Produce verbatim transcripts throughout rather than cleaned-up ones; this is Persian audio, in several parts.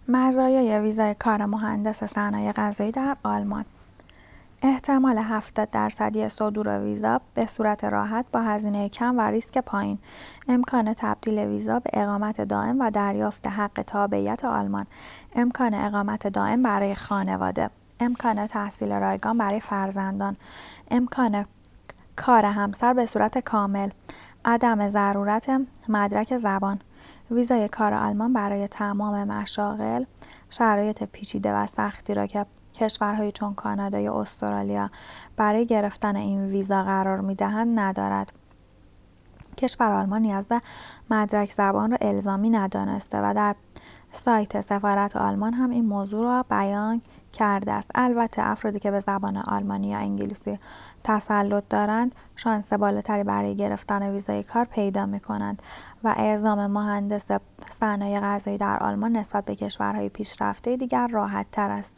مزایای ویزای کار مهندس صنایع غذایی در آلمان. احتمال هفتاد درصدی صدور ویزا به صورت راحت با هزینه کم و ریسک پایین. امکان تبدیل ویزا به اقامت دائم و دریافت حق تابعیت آلمان. امکان اقامت دائم برای خانواده. امکان تحصیل رایگان برای فرزندان. امکان کار همسر به صورت کامل. عدم ضرورت مدرک زبان. ویزای کار آلمان برای تمام مشاغل شرایط پیچیده و سختی را که کشورهایی چون کانادا یا استرالیا برای گرفتن این ویزا قرار می‌دهند ندارد. کشور آلمان نیاز به مدرک زبان را الزامی ندانسته و در سایت سفارت آلمان هم این موضوع را بیان کرده است. البته افرادی که به زبان آلمانی یا انگلیسی تسلط دارند شانس بالاتری برای گرفتن ویزای کار پیدا می‌کنند و اعزام مهندس صنایع غذایی در آلمان نسبت به کشورهای پیشرفته دیگر راحت‌تر است.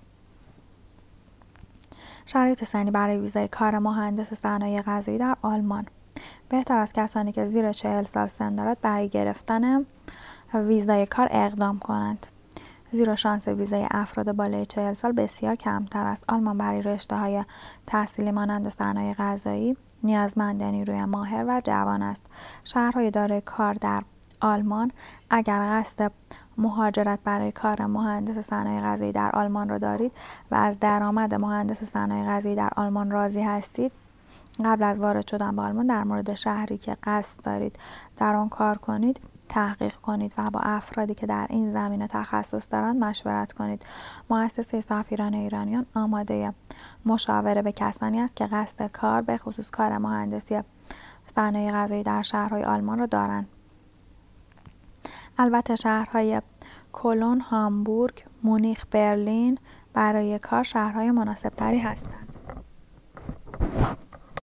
شرایط سنی برای ویزای کار مهندس صنایع غذایی در آلمان. بهتر است کسانی که زیر چهل سال سن دارد برای گرفتن ویزای کار اقدام کنند، زیرا شانس ویزای افراد بالای چهل سال بسیار کمتر است. آلمان برای رشته‌های تحصیلی مانند صنایع غذایی نیازمند نیروی ماهر و جوان است. شهرهای دارای کار در آلمان اگر قصد مهاجرت برای کار مهندس صنایع غذایی در آلمان را دارید و از درآمد مهندس صنایع غذایی در آلمان راضی هستید، قبل از وارد شدن به آلمان در مورد شهری که قصد دارید در آن کار کنید تحقیق کنید و با افرادی که در این زمینه تخصص دارند مشورت کنید. مؤسسه سفیران ایرانیان آماده مشاوره به کسانی است که قصد کار به خصوص کار مهندسی صنایع غذایی در شهرهای آلمان را دارند. البته شهرهای کلن، هامبورگ، مونیخ، برلین برای کار شهرهای مناسبتری هستند.